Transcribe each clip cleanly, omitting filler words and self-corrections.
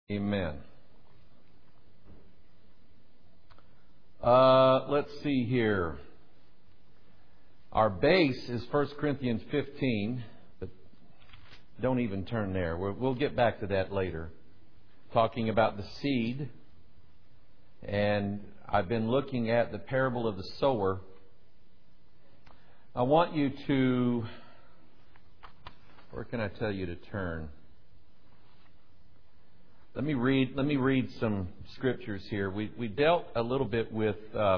Amen. Let's see here. Our base is 1 Corinthians 15, but don't even turn there. We'll get back to that later. Talking about the seed. And I've been looking at the parable of the sower. I want you to... Where can I tell you to turn? Let me read some scriptures here. We dealt a little bit with...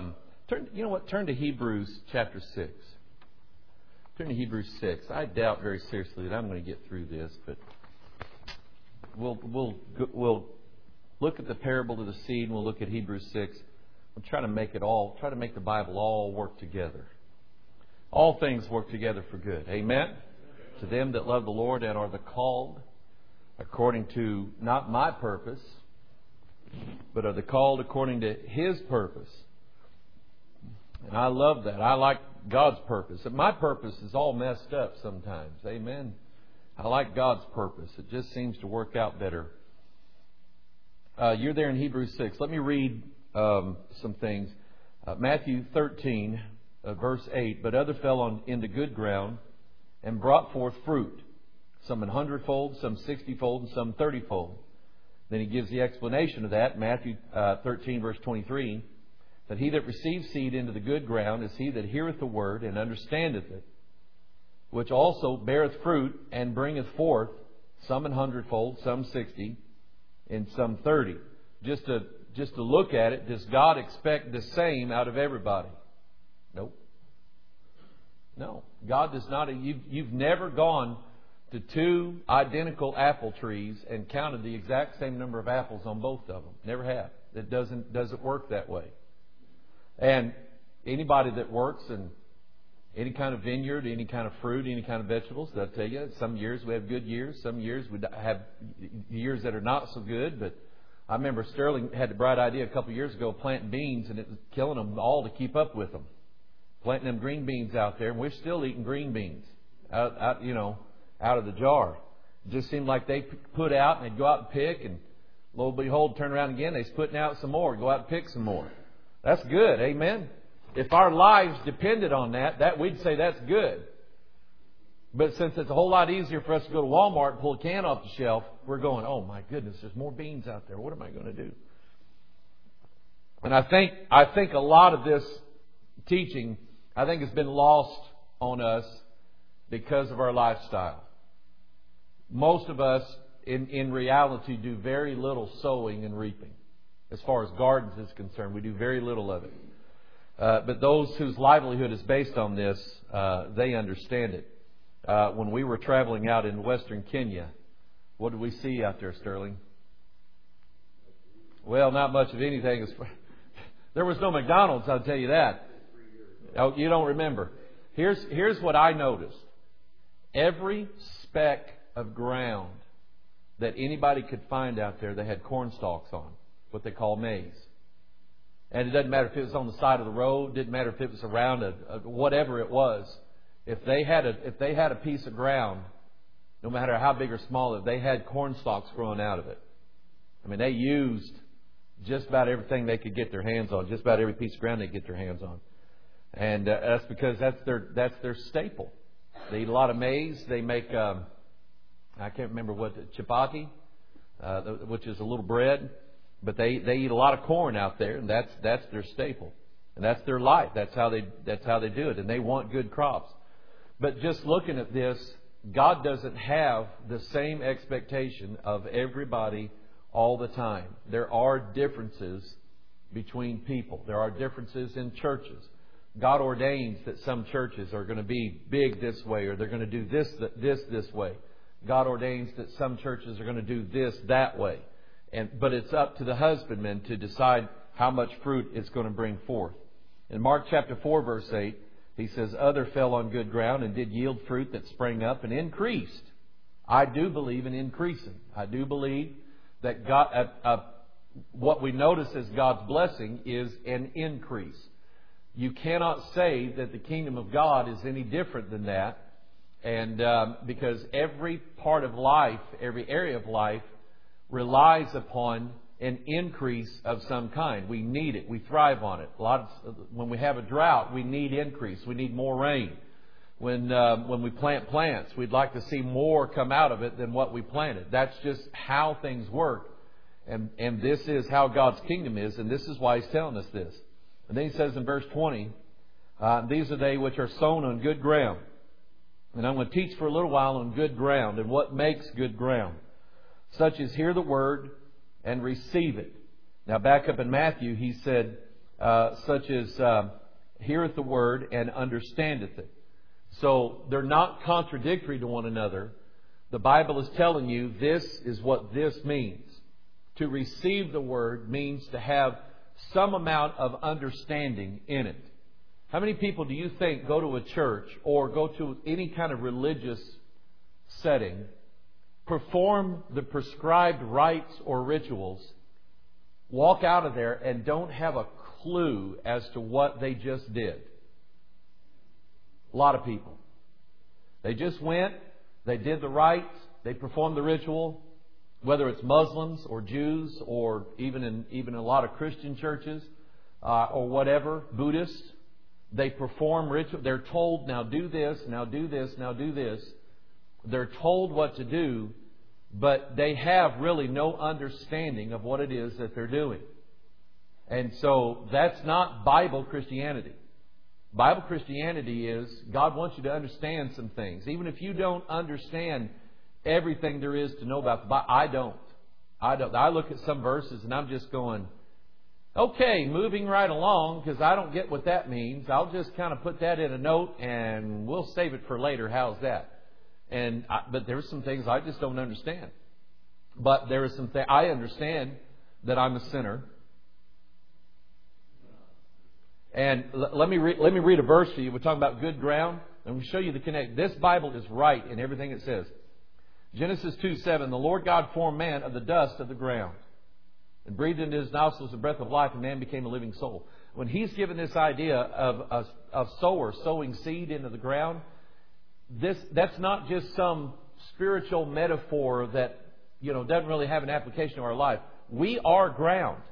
Turn to Hebrews chapter 6. Turn to Hebrews 6. I doubt very seriously that I'm going to get through this, but we'll look at the parable of the seed, and we'll look at Hebrews 6. We'll try to make the Bible all work together. All things work together for good. Amen? To them that love the Lord and are the called according to not my purpose, but are the called according to His purpose. And I love that. I like God's purpose. And my purpose is all messed up sometimes. Amen? I like God's purpose. It just seems to work out better. You're there in Hebrews 6. Let me read some things. Matthew 13, verse 8. But other fell into good ground and brought forth fruit, some 100-fold, some 60-fold, and some 30-fold. Then he gives the explanation of that. Matthew 13, verse 23. That he that receives seed into the good ground is he that heareth the word and understandeth it, which also beareth fruit and bringeth forth some 100-fold, some 60, and some 30. Just to look at it, does God expect the same out of everybody? Nope. No. God does not. You've never gone to two identical apple trees and counted the exact same number of apples on both of them. Never have. It doesn't work that way. And anybody that works in any kind of vineyard, any kind of fruit, any kind of vegetables, they'll tell you, some years we have good years, some years we have years that are not so good. But I remember Sterling had the bright idea a couple of years ago planting beans, and it was killing them all to keep up with them. Planting them green beans out there, and we're still eating green beans out of the jar. It just seemed like they put out and they'd go out and pick, and lo and behold, turn around again, they're putting out some more, go out and pick some more. That's good, amen? If our lives depended on that we'd say that's good. But since it's a whole lot easier for us to go to Walmart and pull a can off the shelf, we're going, oh my goodness, there's more beans out there. What am I going to do? And I think a lot of this teaching, I think, has been lost on us because of our lifestyle. Most of us, in reality, do very little sowing and reaping. As far as gardens is concerned, we do very little of it. But those whose livelihood is based on this, they understand it. When we were traveling out in western Kenya, what did we see out there, Sterling? Well, not much of anything. There was no McDonald's, I'll tell you that. Oh, you don't remember. Here's what I noticed. Every speck of ground that anybody could find out there, they had corn stalks on, what they call maize. And it doesn't matter if it was on the side of the road, didn't matter if it was around whatever it was. If they had a piece of ground, no matter how big or small, they had corn stalks growing out of it. I mean, they used just about everything they could get their hands on, just about every piece of ground they could get their hands on. And that's because that's their staple. They eat a lot of maize. They make I can't remember what, chapati, which is a little bread. But they eat a lot of corn out there, and that's their staple, and that's their life. That's how they do it, and they want good crops. But just looking at this, God doesn't have the same expectation of everybody all the time. There are differences between people. There are differences in churches. God ordains that some churches are going to be big this way, or they're going to do this way. God ordains that some churches are going to do this that way. But it's up to the husbandman to decide how much fruit it's going to bring forth. In Mark chapter 4, verse 8, he says, other fell on good ground and did yield fruit that sprang up and increased. I do believe in increasing. I do believe that God, what we notice as God's blessing is an increase. You cannot say that the kingdom of God is any different than that. And because every part of life, every area of life, relies upon an increase of some kind. We need it. We thrive on it. When we have a drought, we need increase. We need more rain. When we plant plants, we'd like to see more come out of it than what we planted. That's just how things work. And this is how God's kingdom is, and this is why He's telling us this. And then He says in verse 20, these are they which are sown on good ground. And I'm going to teach for a little while on good ground and what makes good ground. Such as hear the word and receive it. Now back up in Matthew, He said, such as heareth the word and understandeth it. So they're not contradictory to one another. The Bible is telling you this is what this means. To receive the word means to have some amount of understanding in it. How many people do you think go to a church or go to any kind of religious setting, perform the prescribed rites or rituals, walk out of there and don't have a clue as to what they just did? A lot of people. They just went, they did the rites, they performed the ritual, whether it's Muslims or Jews or even in a lot of Christian churches or whatever, Buddhists. They perform ritual. They're told, now do this, now do this, now do this. They're told what to do, but they have really no understanding of what it is that they're doing. And so that's not Bible Christianity. Bible Christianity is God wants you to understand some things. Even if you don't understand everything there is to know about the Bible. I don't. I look at some verses and I'm just going, okay, moving right along, because I don't get what that means. I'll just kind of put that in a note and we'll save it for later. How's that? But there's some things I just don't understand. But there is some things I understand that I'm a sinner. And let me read a verse to you. We're talking about good ground, and we'll show you the connect. This Bible is right in everything it says. Genesis 2:7, the Lord God formed man of the dust of the ground and breathed into his nostrils the breath of life, and man became a living soul. When He's given this idea of a sower sowing seed into the ground, that's not just some spiritual metaphor that doesn't really have an application to our life. We are ground.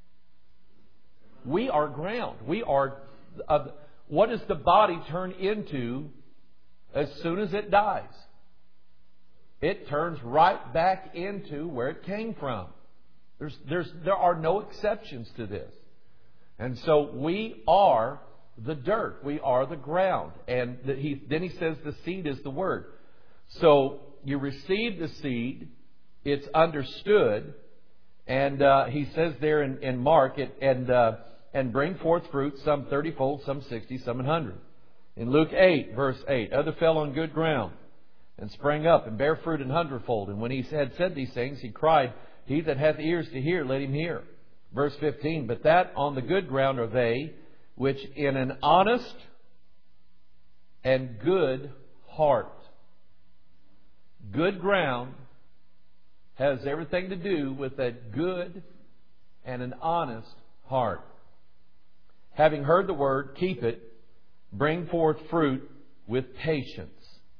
We are ground. We are. What does the body turn into as soon as it dies? It turns right back into where it came from. There are no exceptions to this. And so we are the dirt. We are the ground. And then he says the seed is the word. So you receive the seed. It's understood. And he says there in Mark, and bring forth fruit, some 30-fold, some 60, some 100. In Luke 8, verse 8, other fell on good ground and sprang up and bare fruit 100-fold. And when he had said these things, he cried, he that hath ears to hear, let him hear. Verse 15, but that on the good ground are they which in an honest and good heart. Good ground has everything to do with a good and an honest heart. Having heard the word, keep it, bring forth fruit with patience.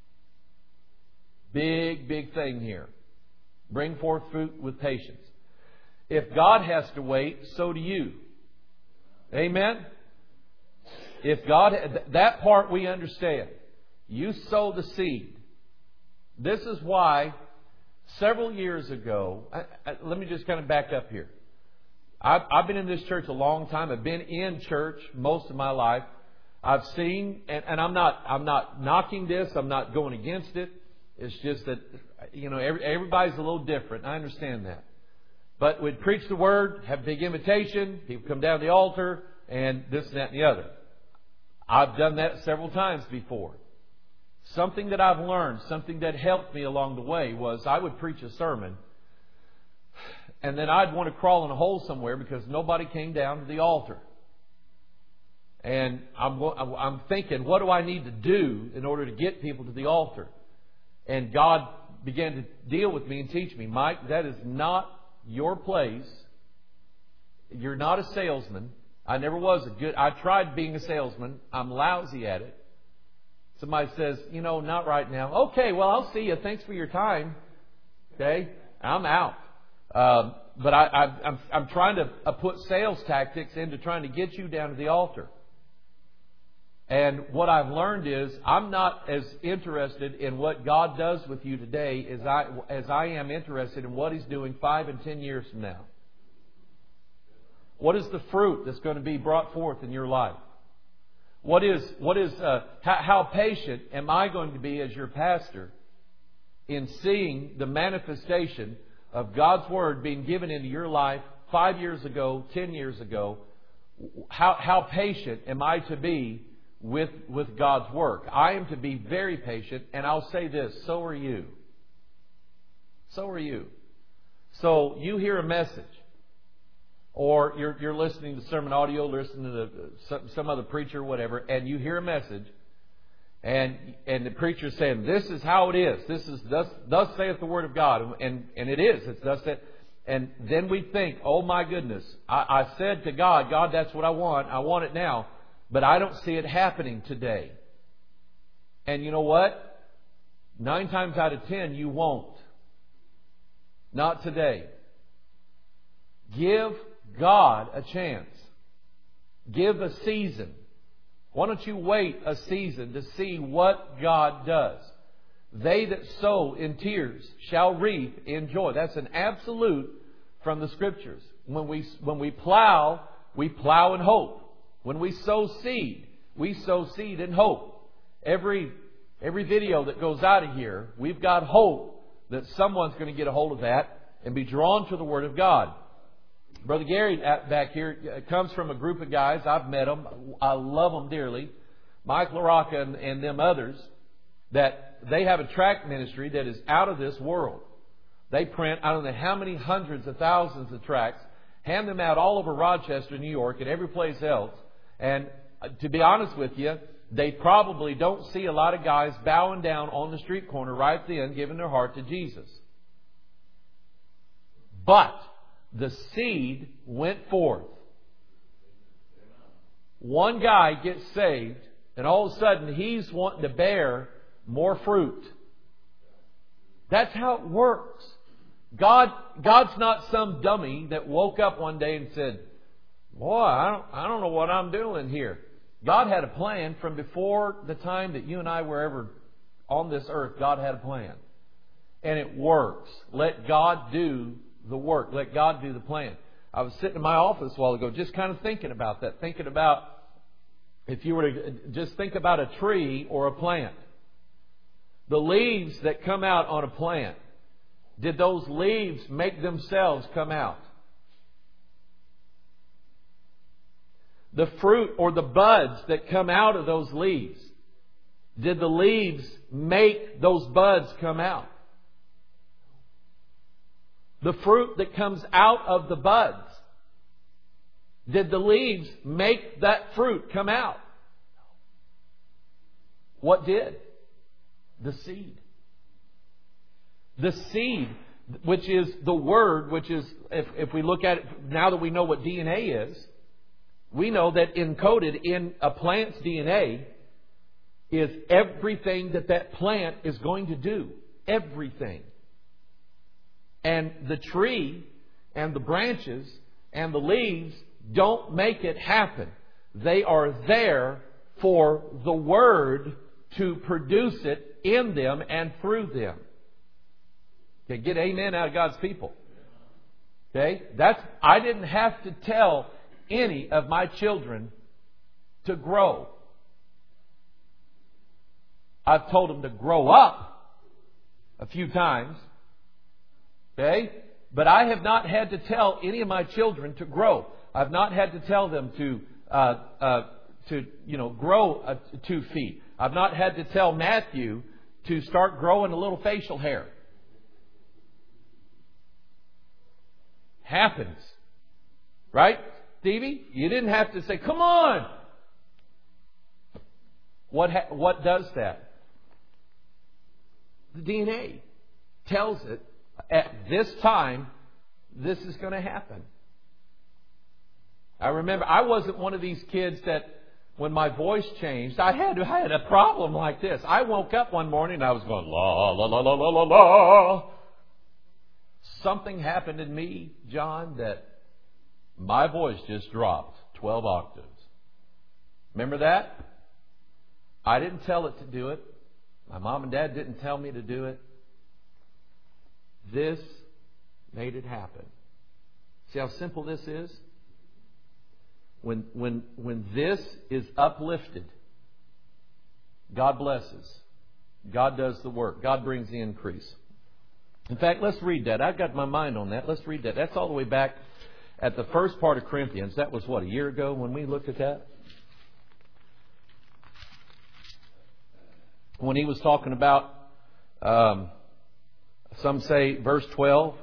Big, big thing here. Bring forth fruit with patience. If God has to wait, so do you. Amen? If God, that part we understand. You sow the seed. This is why several years ago, let me just kind of back up here. I've been in this church a long time. I've been in church most of my life. I've seen, and I'm not knocking this. I'm not going against it. It's just that, everybody's a little different. I understand that. But we'd preach the word, have a big invitation, people come down the altar, and this and that and the other. I've done that several times before. Something that I've learned, something that helped me along the way was I would preach a sermon, and then I'd want to crawl in a hole somewhere because nobody came down to the altar. And I'm thinking, what do I need to do in order to get people to the altar? And God began to deal with me and teach me, Mike, that is not your place. You're not a salesman. I never was I tried being a salesman. I'm lousy at it. Somebody says, not right now. Okay, well, I'll see you. Thanks for your time. Okay? I'm out. But I'm trying to put sales tactics into trying to get you down to the altar. And what I've learned is I'm not as interested in what God does with you today as I am interested in what He's doing 5 and 10 years from now. What is the fruit that's going to be brought forth in your life? How patient am I going to be as your pastor in seeing the manifestation of God's Word being given into your life 5 years ago, 10 years ago? How patient am I to be with God's work? I am to be very patient, and I'll say this, so are you. So are you. So you hear a message, or you're listening to sermon audio, listening to some other preacher, whatever, and you hear a message, and the preacher's saying, this is how it is. This is thus saith the Word of God. And it is. It's thus saith. And then we think, oh my goodness, I said to God, God, that's what I want. I want it now. But I don't see it happening today. And you know what? 9 times out of 10, you won't. Not today. Give God a chance. Give a season. Why don't you wait a season to see what God does? They that sow in tears shall reap in joy. That's an absolute from the Scriptures. When we plow in hope. When we sow seed, we sow seed in hope. Every video that goes out of here, we've got hope that someone's going to get a hold of that and be drawn to the Word of God. Brother Gary back here comes from a group of guys. I've met them. I love them dearly. Mike LaRocca and them others, that they have a tract ministry that is out of this world. They print, I don't know how many hundreds of thousands of tracts, hand them out all over Rochester, New York, and every place else. And to be honest with you, they probably don't see a lot of guys bowing down on the street corner right then, giving their heart to Jesus. But the seed went forth. One guy gets saved, and all of a sudden he's wanting to bear more fruit. That's how it works. God's not some dummy that woke up one day and said, boy, I don't know what I'm doing here. God had a plan from before the time that you and I were ever on this earth. God had a plan. And it works. Let God do the work. Let God do the plan. I was sitting in my office a while ago just kind of thinking about that. Thinking about if you were to just think about a tree or a plant. The leaves that come out on a plant, did those leaves make themselves come out? The fruit or the buds that come out of those leaves, did the leaves make those buds come out? The fruit that comes out of the buds, did the leaves make that fruit come out? What did? The seed. The seed, which is the Word, which is, if we look at it, now that we know what DNA is, we know that encoded in a plant's DNA is everything that plant is going to do. Everything. And the tree and the branches and the leaves don't make it happen. They are there for the Word to produce it in them and through them. Okay, get amen out of God's people. Okay? I didn't have to tell any of my children to grow. I've told them to grow up a few times. Okay? But I have not had to tell any of my children to grow. I've not had to tell them to grow 2 feet. I've not had to tell Matthew to start growing a little facial hair. Happens. Right, Stevie? You didn't have to say, come on. What does that? The DNA tells it at this time, this is going to happen. I remember I wasn't one of these kids that when my voice changed, I had a problem like this. I woke up one morning and I was going, la, la, la, la, la, la, la. something happened in me, John, that my voice just dropped 12 octaves. Remember that? I didn't tell it to do it. My mom and dad didn't tell me to do it. This made it happen. See how simple this is? When this is uplifted, God blesses. God does the work. God brings the increase. In fact, let's read that. I've got my mind on that. Let's read that. That's all the way back at the first part of Corinthians. That was, what, a year ago when we looked at that? When he was talking about, some say, verse 12,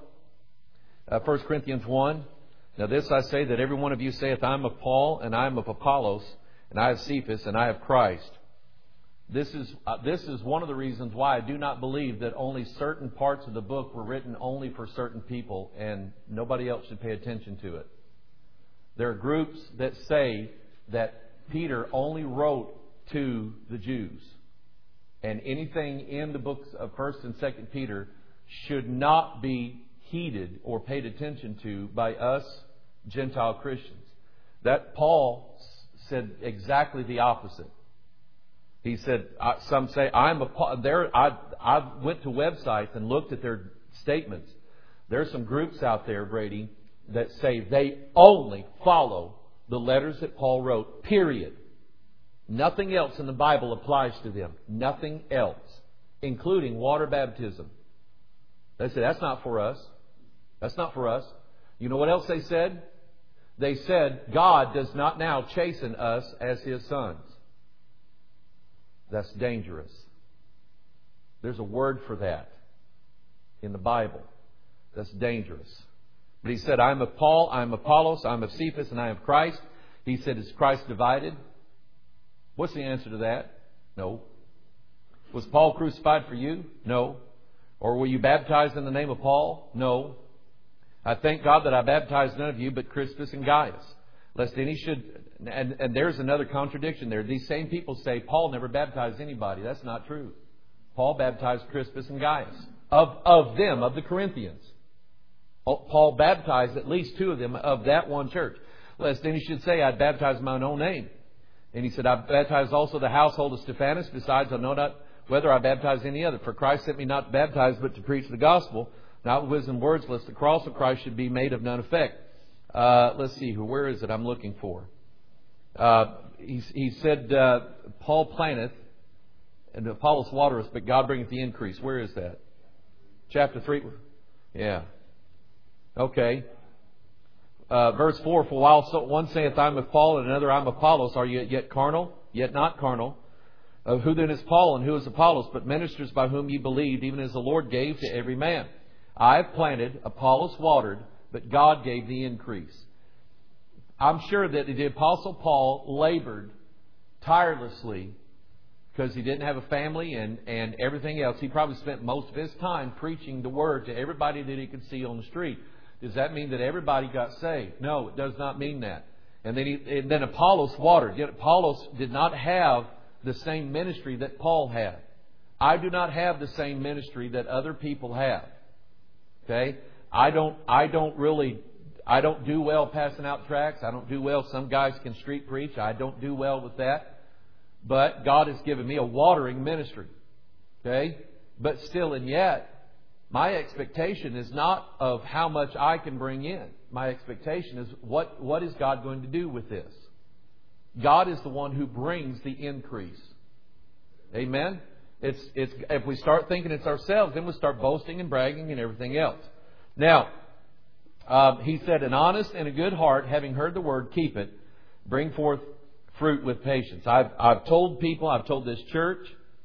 1 Corinthians 1. Now this I say, that every one of you saith, I am of Paul, and I am of Apollos, and I have Cephas, and I have Christ. This is one of the reasons why I do not believe that only certain parts of the book were written only for certain people, and nobody else should pay attention to it. There are groups that say that Peter only wrote to the Jews. And anything in the books of 1st and 2nd Peter should not be heeded or paid attention to by us Gentile Christians. That Paul said exactly the opposite. He said, some say, I went to websites and looked at their statements. There are some groups out there, Brady, that say they only follow the letters that Paul wrote, period. Nothing else in the Bible applies to them. Nothing else, including water baptism. They said, that's not for us. That's not for us. You know what else they said? They said, God does not now chasten us as His sons. That's dangerous. There's a word for that in the Bible. That's dangerous. But he said, I am of Paul, I am of Apollos, I am of Cephas, and I am of Christ. He said, is Christ divided? What's the answer to that? No. Was Paul crucified for you? No. Or were you baptized in the name of Paul? No. I thank God that I baptized none of you but Crispus and Gaius. Lest any should... And there's another contradiction there. These same people say Paul never baptized anybody. That's not true. Paul baptized Crispus and Gaius. Of them, of the Corinthians. Paul baptized at least two of them of that one church. Lest any should say, I baptized in mine own name. And he said, I baptized also the household of Stephanus. Besides, I know not whether I baptized any other. For Christ sent me not to baptize, but to preach the gospel, not with wisdom words, lest the cross of Christ should be made of none effect. Let's see, where is it I'm looking for? He said, Paul planteth, and Apollos watereth, but God bringeth the increase. Where is that? Chapter 3. Yeah. Okay. Verse 4, for while one saith, I am of Paul, and another, I am of Apollos, are you yet carnal? Yet not carnal. Who then is Paul, and who is Apollos, but ministers by whom ye believed, even as the Lord gave to every man? I have planted, Apollos watered, but God gave the increase. I'm sure that the Apostle Paul labored tirelessly because he didn't have a family and everything else. He probably spent most of his time preaching the Word to everybody that he could see on the street. Does that mean that everybody got saved? No, it does not mean that. And then Apollos watered. Yet Apollos did not have the same ministry that Paul had. I do not have the same ministry that other people have. Okay? I don't do well passing out tracts. I don't do well. Some guys can street preach. I don't do well with that. But God has given me a watering ministry. Okay? But still and yet, my expectation is not of how much I can bring in. My expectation is what is God going to do with this? God is the one who brings the increase. Amen? It's if we start thinking it's ourselves, then we start boasting and bragging and everything else. Now, he said, an honest and a good heart, having heard the word, keep it. Bring forth fruit with patience. I've told people, I've told this church,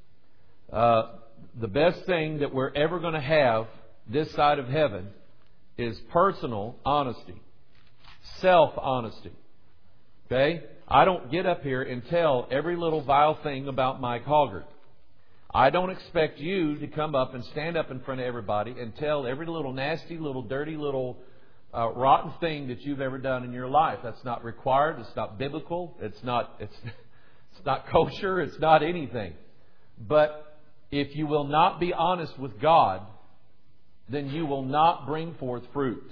the best thing that we're ever going to have this side of heaven is personal honesty. Self-honesty. Okay? I don't get up here and tell every little vile thing about Mike Hoggart. I don't expect you to come up and stand up in front of everybody and tell every little nasty, little dirty, little rotten thing that you've ever done in your life. That's not required. It's not biblical. It's not kosher. It's not anything. But if you will not be honest with God, then you will not bring forth fruit.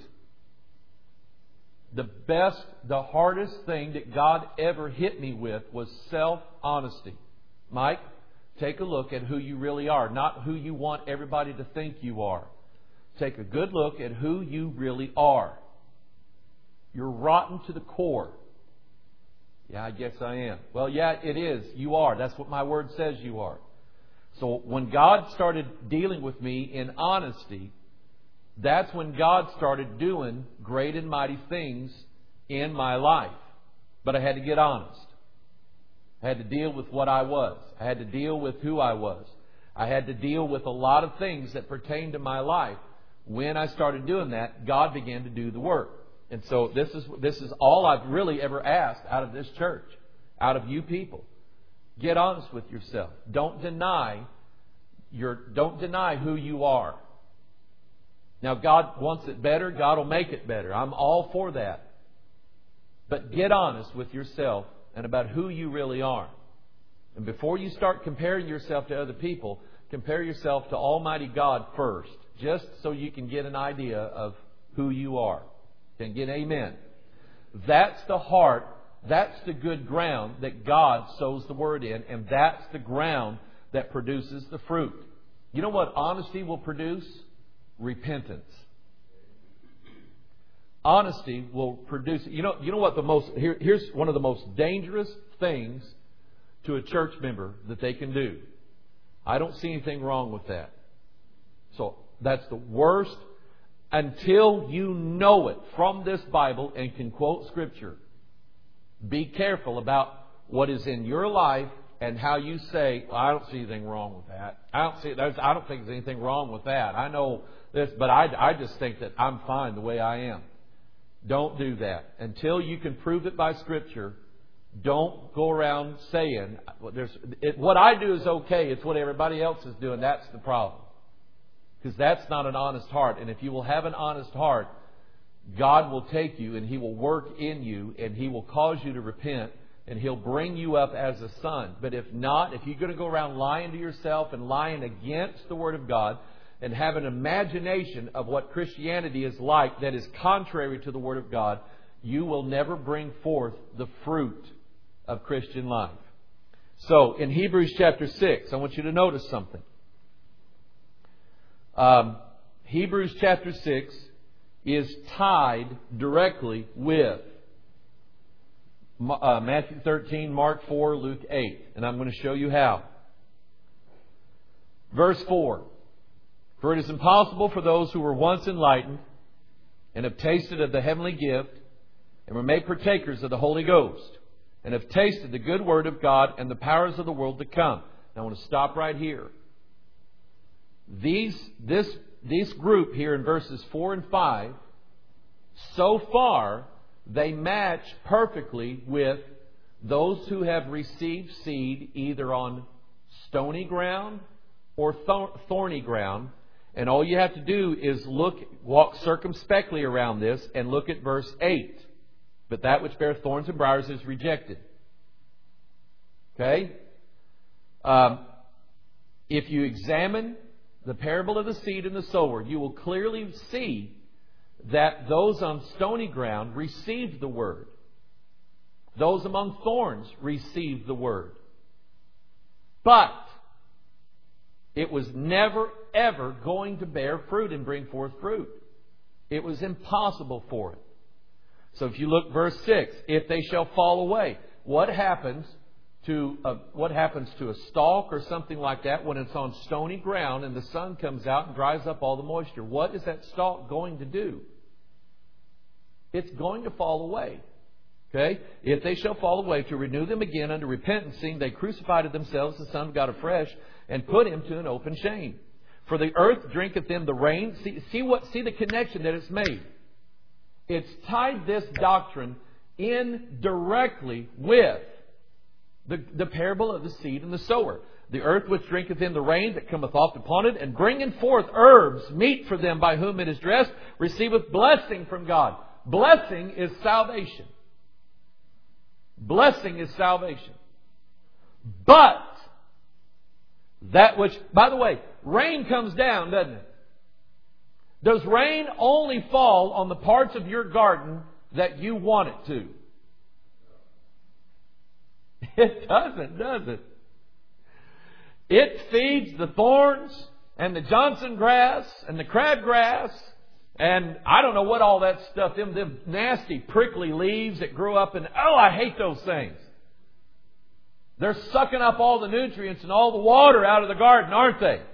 The hardest thing that God ever hit me with was self-honesty. Mike, take a look at who you really are, not who you want everybody to think you are. Take a good look at who you really are. You're rotten to the core. Yeah, I guess I am. Well, yeah, it is. You are. That's what my word says you are. So when God started dealing with me in honesty, that's when God started doing great and mighty things in my life. But I had to get honest. I had to deal with what I was. I had to deal with who I was. I had to deal with a lot of things that pertained to my life. When I started doing that, God began to do the work. And so this is all I've really ever asked out of this church, out of you people. Get honest with yourself. Don't deny who you are. Now, God wants it better. God will make it better. I'm all for that. But get honest with yourself and about who you really are. And before you start comparing yourself to other people, compare yourself to Almighty God first, just so you can get an idea of who you are. Can get amen? That's the heart. That's the good ground that God sows the word in, and that's the ground that produces the fruit. You know what honesty will produce? Repentance. Honesty will produce. You know what here's one of the most dangerous things to a church member that they can do. I don't see anything wrong with that. So that's the worst. Until you know it from this Bible and can quote Scripture, be careful about what is in your life and how you say, well, I don't see anything wrong with that. I don't think there's anything wrong with that. I know this, but I just think that I'm fine the way I am. Don't do that. Until you can prove it by Scripture, don't go around saying, what I do is okay. It's what everybody else is doing. That's the problem. Because that's not an honest heart. And if you will have an honest heart, God will take you and He will work in you and He will cause you to repent and He'll bring you up as a son. But if not, if you're going to go around lying to yourself and lying against the Word of God and have an imagination of what Christianity is like that is contrary to the Word of God, you will never bring forth the fruit of Christian life. So, in Hebrews chapter 6, I want you to notice something. Hebrews chapter 6 is tied directly with Matthew 13, Mark 4, Luke 8. And I'm going to show you how. Verse 4. For it is impossible for those who were once enlightened and have tasted of the heavenly gift and were made partakers of the Holy Ghost and have tasted the good word of God and the powers of the world to come. Now I want to stop right here. This group here in verses 4 and 5, so far, they match perfectly with those who have received seed either on stony ground or thorny ground. And all you have to do is walk circumspectly around this and look at verse 8. But that which beareth thorns and briars is rejected. Okay? If you examine the parable of the seed and the sower, you will clearly see that those on stony ground received the word. Those among thorns received the word. But it was never, ever going to bear fruit and bring forth fruit. It was impossible for it. So if you look verse 6, if they shall fall away, what happens to a stalk or something like that when it's on stony ground and the sun comes out and dries up all the moisture? What is that stalk going to do? It's going to fall away. Okay? If they shall fall away, to renew them again unto repentance, seeing they crucified themselves the Son of God afresh and put Him to an open shame. For the earth drinketh in the rain. See the connection that it's made. It's tied this doctrine in directly with the parable of the seed and the sower. The earth which drinketh in the rain that cometh oft upon it, and bringing forth herbs, meat for them by whom it is dressed, receiveth blessing from God. Blessing is salvation. Blessing is salvation. But that which, by the way, rain comes down, doesn't it? Does rain only fall on the parts of your garden that you want it to? It doesn't, does it? It feeds the thorns and the Johnson grass and the crabgrass and I don't know what all that stuff, them nasty prickly leaves that grew up in. Oh, I hate those things. They're sucking up all the nutrients and all the water out of the garden, aren't they?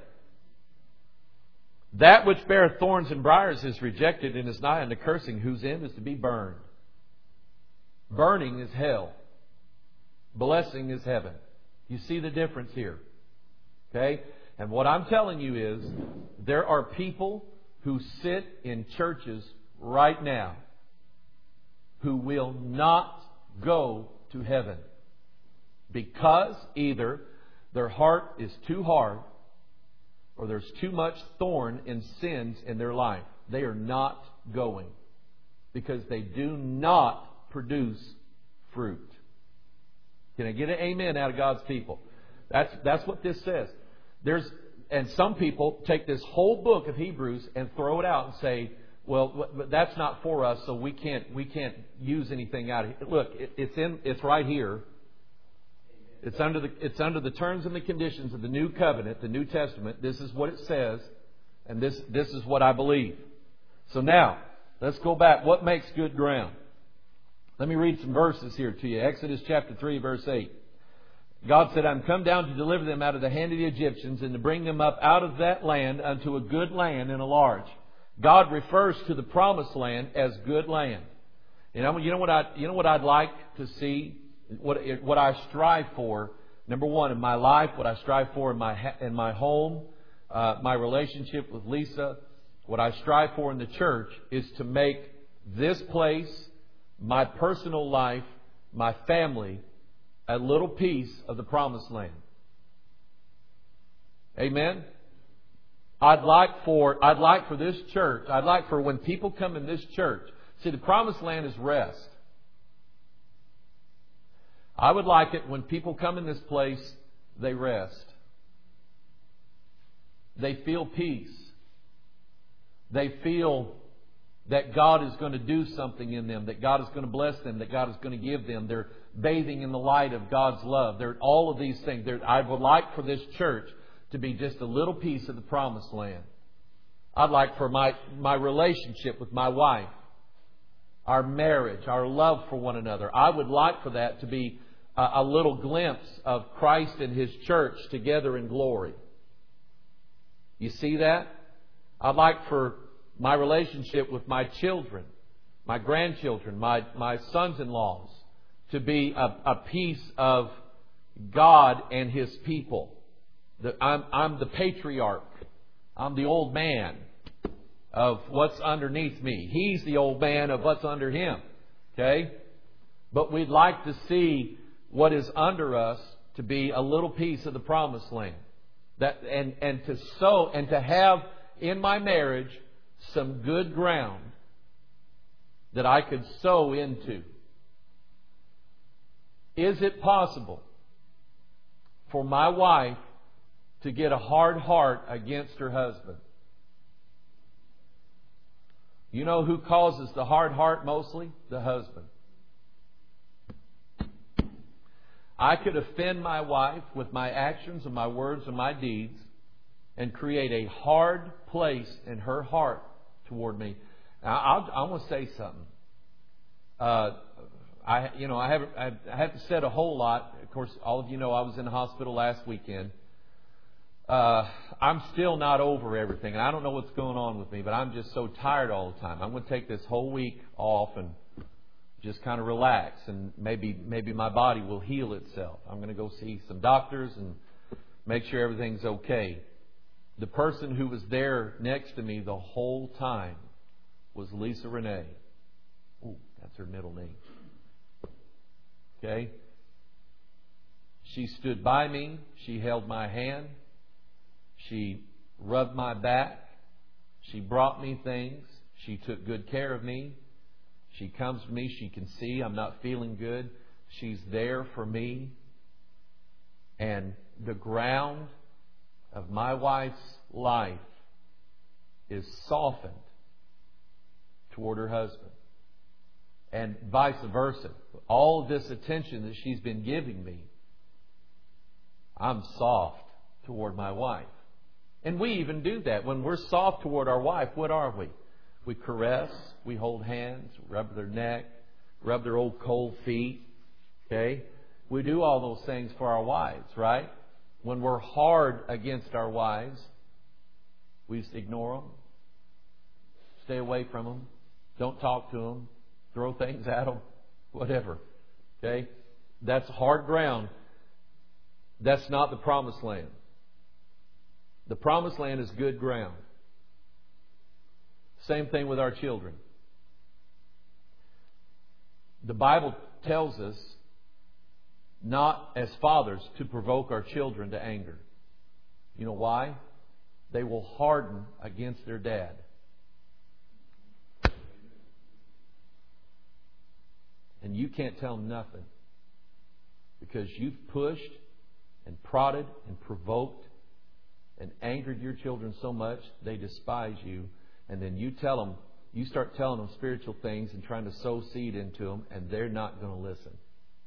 That which beareth thorns and briars is rejected and is nigh unto cursing, whose end is to be burned. Burning is hell. Blessing is heaven. You see the difference here. Okay? And what I'm telling you is, there are people who sit in churches right now who will not go to heaven because either their heart is too hard or there's too much thorn and sins in their life. They are not going because they do not produce fruit. Can I get an amen out of God's people? That's what this says. And some people take this whole book of Hebrews and throw it out and say, well, that's not for us, so we can't use anything out of it. Look, it's right here. It's under the terms and the conditions of the New Covenant, the New Testament. This is what it says, and this is what I believe. So now, let's go back. What makes good ground? Let me read some verses here to you. Exodus chapter 3, verse 8. God said, I'm come down to deliver them out of the hand of the Egyptians and to bring them up out of that land unto a good land and a large. God refers to the promised land as good land. You know what I'd like to see, what I strive for. Number one, in my life, what I strive for in my home, my relationship with Lisa, what I strive for in the church is to make this place, my personal life, my family, a little piece of the promised land. Amen? I'd like for this church, I'd like for when people come in this church, see, the promised land is rest. I would like it when people come in this place, they rest. They feel peace. They feel that God is going to do something in them, that God is going to bless them, that God is going to give them. They're bathing in the light of God's love. They're all of these things. I would like for this church to be just a little piece of the promised land. I'd like for my relationship with my wife, our marriage, our love for one another. I would like for that to be a little glimpse of Christ and His church together in glory. You see that? I'd like for my relationship with my children, my grandchildren, my sons-in-laws to be a piece of God and His people. I'm the patriarch. I'm the old man of what's underneath me. He's the old man of what's under him. Okay? But we'd like to see what is under us to be a little piece of the promised land. And to sow and to have in my marriage some good ground that I could sow into. Is it possible for my wife to get a hard heart against her husband? You know who causes the hard heart mostly? The husband. I could offend my wife with my actions and my words and my deeds and create a hard place in her heart toward me. Now, I want to say something. I haven't said a whole lot. Of course, all of you know I was in the hospital last weekend. I'm still not over everything, and I don't know what's going on with me, but I'm just so tired all the time. I'm going to take this whole week off and just kind of relax, and maybe my body will heal itself. I'm going to go see some doctors and make sure everything's okay. The person who was there next to me the whole time was Lisa Renee. Ooh, that's her middle name. Okay? She stood by me. She held my hand. She rubbed my back. She brought me things. She took good care of me. She comes to me. She can see I'm not feeling good. She's there for me. And the ground of my wife's life is softened toward her husband. And vice versa. All of this attention that she's been giving me, I'm soft toward my wife. And we even do that. When we're soft toward our wife, what are we? We caress, we hold hands, rub their neck, rub their old cold feet. Okay? We do all those things for our wives, right? When we're hard against our wives, we just ignore them. Stay away from them. Don't talk to them. Throw things at them. Whatever. Okay? That's hard ground. That's not the promised land. The promised land is good ground. Same thing with our children. The Bible tells us not as fathers to provoke our children to anger. You know why? They will harden against their dad. And you can't tell them nothing. Because you've pushed and prodded and provoked and angered your children so much, they despise you. And then you start telling them spiritual things and trying to sow seed into them, and they're not going to listen.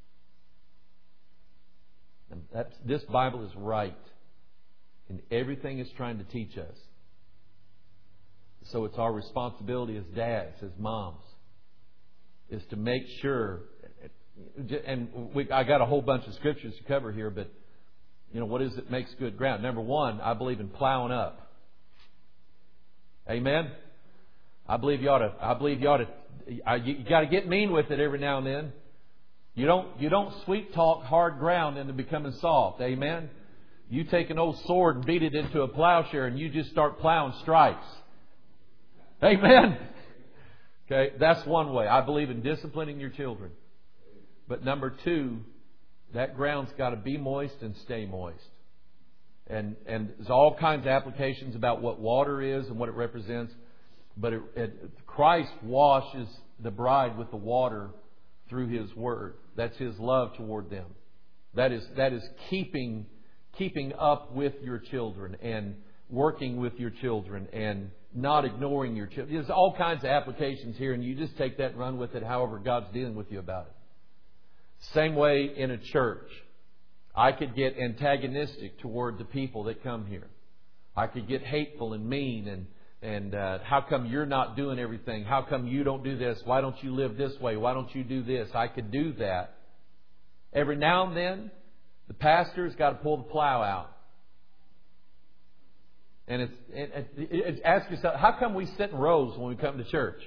And this Bible is right in everything it's trying to teach us. So it's our responsibility as dads, as moms, is to make sure. And I got a whole bunch of scriptures to cover here, but what is it makes good ground? Number one, I believe in plowing up. Amen. I believe you ought to. You got to get mean with it every now and then. You don't sweet talk hard ground into becoming soft. Amen. You take an old sword and beat it into a plowshare, and you just start plowing stripes. Amen. Okay, that's one way. I believe in disciplining your children. But number two, that ground's got to be moist and stay moist. And there's all kinds of applications about what water is and what it represents. But Christ washes the bride with the water through His Word. That's His love toward them. That is keeping up with your children and working with your children and not ignoring your children. There's all kinds of applications here, and you just take that and run with it however God's dealing with you about it. Same way in a church. I could get antagonistic toward the people that come here. I could get hateful and mean and how come you're not doing everything? How come you don't do this? Why don't you live this way? Why don't you do this? I could do that. Every now and then, the pastor's got to pull the plow out. And it's ask yourself, how come we sit in rows when we come to church?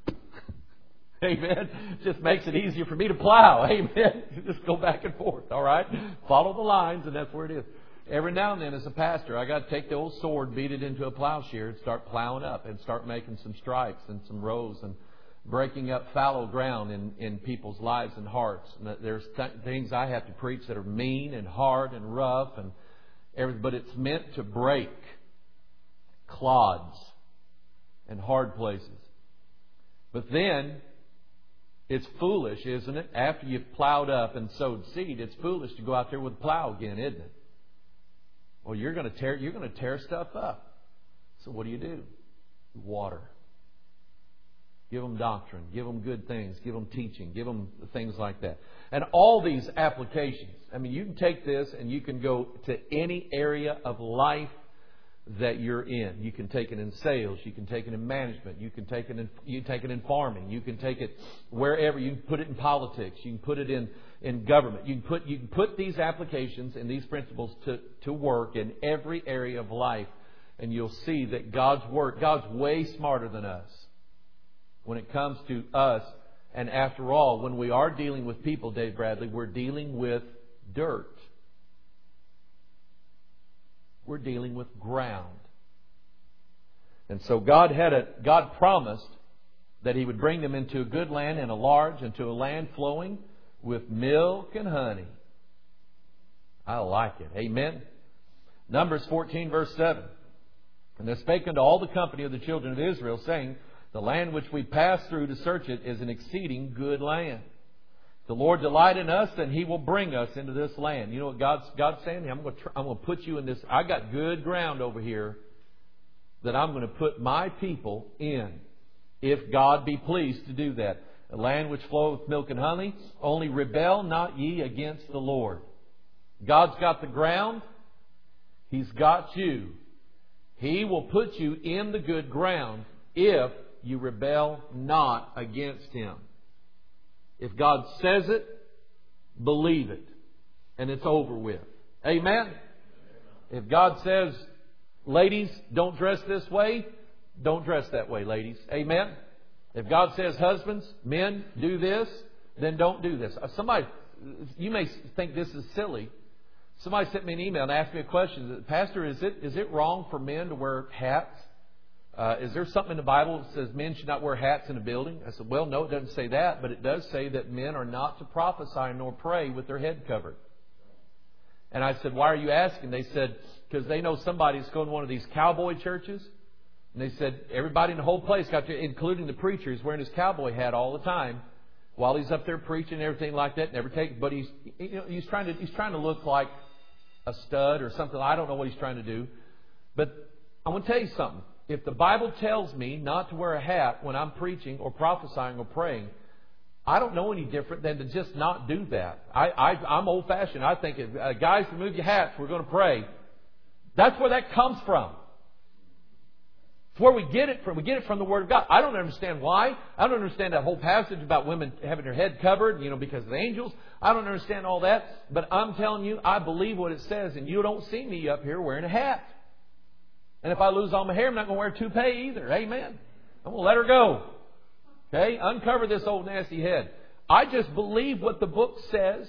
Amen. It just makes it easier for me to plow. Amen. Just go back and forth. All right. Follow the lines, and that's where it is. Every now and then, as a pastor, I got to take the old sword, beat it into a plowshare, and start plowing up, and start making some stripes and some rows, and breaking up fallow ground in people's lives and hearts. And there's things I have to preach that are mean and hard and rough, but it's meant to break clods and hard places. But then, it's foolish, isn't it? After you've plowed up and sowed seed, it's foolish to go out there with a plow again, isn't it? Well, you're going to tear stuff up. So what do? Water. Give them doctrine. Give them good things. Give them teaching. Give them things like that. And all these applications. I mean, you can take this and you can go to any area of life that you're in. You can take it in sales. You can take it in management. You can take it in farming. You can take it wherever. You can put it in politics. You can put it in government. You can put these applications and these principles to work in every area of life, and you'll see that God's way smarter than us when it comes to us. And after all, when we are dealing with people, Dave Bradley, we're dealing with dirt. We're dealing with ground. And so God promised that He would bring them into a good land and into a land flowing with milk and honey. I like it. Amen. Numbers 14 verse 7. And they spake unto all the company of the children of Israel, saying, the land which we pass through to search it is an exceeding good land. The Lord delight in us, and He will bring us into this land. You know what God's saying? I'm going to put you in this. I got good ground over here. that I'm going to put my people in, if God be pleased to do that. A land which floweth with milk and honey, only rebel not ye against the Lord. God's got the ground. He's got you. He will put you in the good ground if you rebel not against Him. If God says it, believe it. And it's over with. Amen? If God says, ladies, don't dress this way, don't dress that way, ladies. Amen? If God says, husbands, men, do this, then don't do this. Somebody, you may think this is silly. Somebody sent me an email and asked me a question. Pastor, is it wrong for men to wear hats? Is there something in the Bible that says men should not wear hats in a building? I said, well, no, it doesn't say that, but it does say that men are not to prophesy nor pray with their head covered. And I said, why are you asking? They said, because they know somebody's going to one of these cowboy churches. And they said, everybody in the whole place, including the preacher, is wearing his cowboy hat all the time while he's up there preaching and everything like that. But he's trying to look like a stud or something. I don't know what he's trying to do. But I want to tell you something. If the Bible tells me not to wear a hat when I'm preaching or prophesying or praying, I don't know any different than to just not do that. I'm old-fashioned. I think, guys, remove your hats. We're going to pray. That's where that comes from. It's where we get it from. We get it from the Word of God. I don't understand why. I don't understand that whole passage about women having their head covered, because of the angels. I don't understand all that. But I'm telling you, I believe what it says. And you don't see me up here wearing a hat. And if I lose all my hair, I'm not going to wear a toupee either. Amen. I'm going to let her go. Okay? Uncover this old nasty head. I just believe what the book says.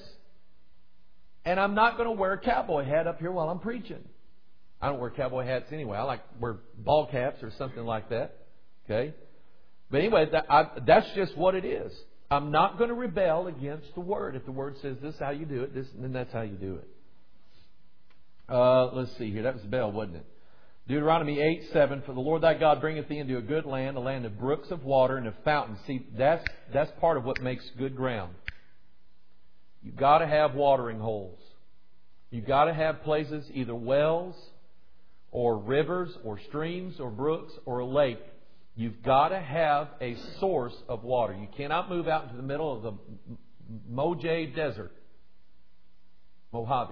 And I'm not going to wear a cowboy hat up here while I'm preaching. I don't wear cowboy hats anyway. I like to wear ball caps or something like that. Okay? But anyway, that's just what it is. I'm not going to rebel against the Word. If the Word says this is how you do it, then that's how you do it. Let's see here. That was the bell, wasn't it? Deuteronomy 8:7. For the Lord thy God bringeth thee into a good land, a land of brooks of water and of fountains. See, that's part of what makes good ground. You've got to have watering holes. You've got to have places, either wells or rivers or streams or brooks or a lake. You've got to have a source of water. You cannot move out into the middle of the Mojave Desert. Mojave.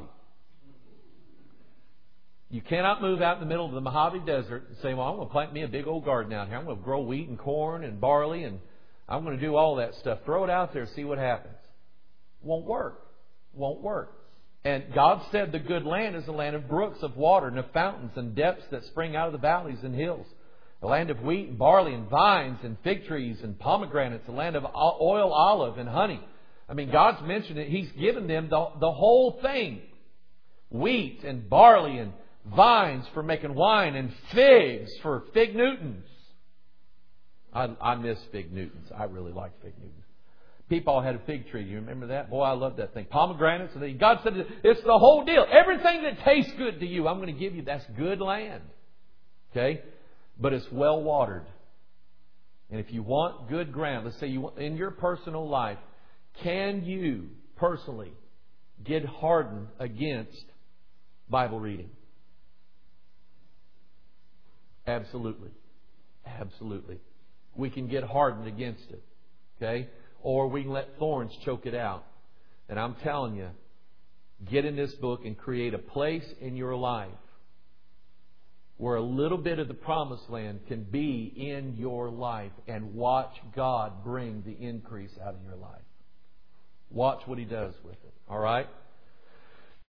You cannot move out in the middle of the Mojave Desert and say, well, I'm going to plant me a big old garden out here. I'm going to grow wheat and corn and barley and I'm going to do all that stuff. Throw it out there, see what happens. Won't work. Won't work. And God said the good land is a land of brooks of water and of fountains and depths that spring out of the valleys and hills. A land of wheat and barley and vines and fig trees and pomegranates. A land of oil, olive and honey. I mean, God's mentioned it. He's given them the whole thing. Wheat and barley and vines for making wine and figs for fig Newtons. I miss fig Newtons. I really like fig Newtons. People had a fig tree. You remember that? Boy, I love that thing. Pomegranates. God said it's the whole deal. Everything that tastes good to you, I'm going to give you. That's good land. Okay? But it's well watered. And if you want good ground, let's say you want, in your personal life, can you personally get hardened against Bible reading? Absolutely. Absolutely. We can get hardened against it. Okay? Or we can let thorns choke it out. And I'm telling you, get in this book and create a place in your life where a little bit of the promised land can be in your life and watch God bring the increase out of your life. Watch what He does with it. All right?